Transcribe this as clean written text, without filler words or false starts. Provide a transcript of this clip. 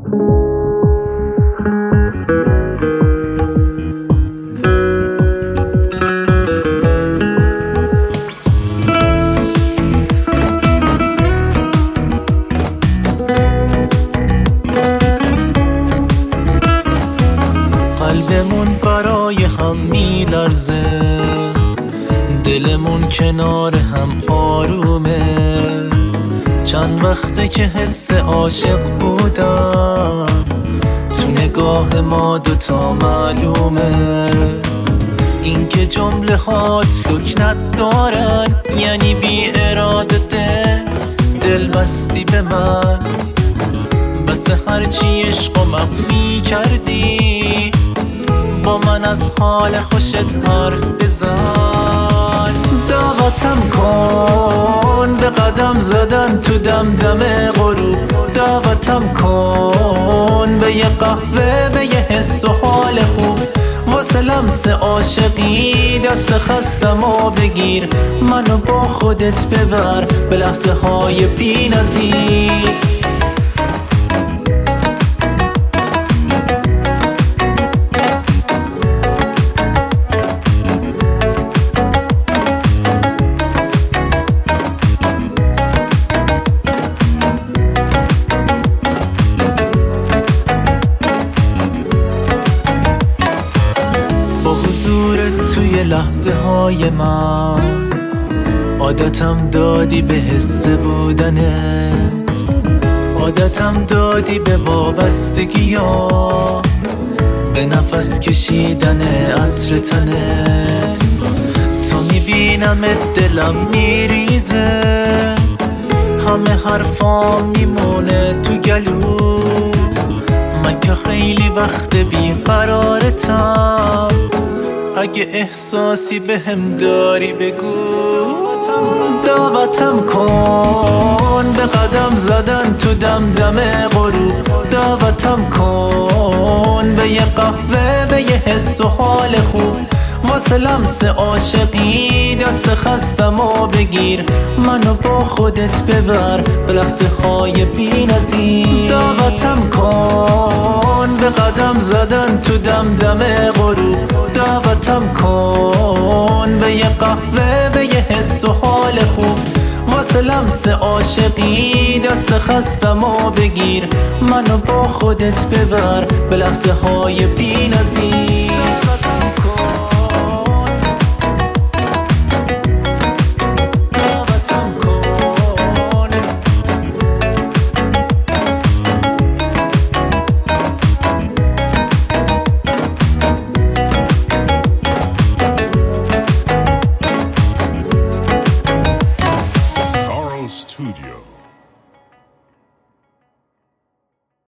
قلبمون برای هم میلرزه، دلمون کنار هم آرومه. چند وقته که حس عاشق بودم، تو نگاه ما دوتا معلومه. این که جمله هات لکنت دارن، یعنی بی اراده دل بستی به من. بس هرچی عشق و مخفی کردی، با من از حال خوشت حرف بزن. دعوتم کن به قدم زدن تو دمدم غروب، دعوتم کن به یه قهوه، به یه حس و حال خوب. واسه لمس عاشقی دست خستمو بگیر، منو با خودت ببر به لحظه های بی نظیر. توی لحظه های من عادتم دادی به حس بودنت، عادتم دادی به وابستگی ها، به نفس کشیدن عطر تنت. تا میبینمت دلم میریزه، همه حرفام میمونه تو گلو. من که خیلی وقت بیقرارتم، اگه احساسی به هم داری بگو. دعوتم کن به قدم زدن تو دمدم غروب، دعوتم کن به یه قهوه، به یه حس و حال خوب. واسه لمس عاشقی دست خستمو بگیر، منو با خودت ببر به لحظه های بی نظیر. دعوتم کن به قدم زدن تو دمدم غروب، دعوتم کن به یه قهوه، به یه حس و حال خوب. واسه لمس عاشقی دست خستمو بگیر، منو با خودت ببر به لحظه های بی نظیر. Studio.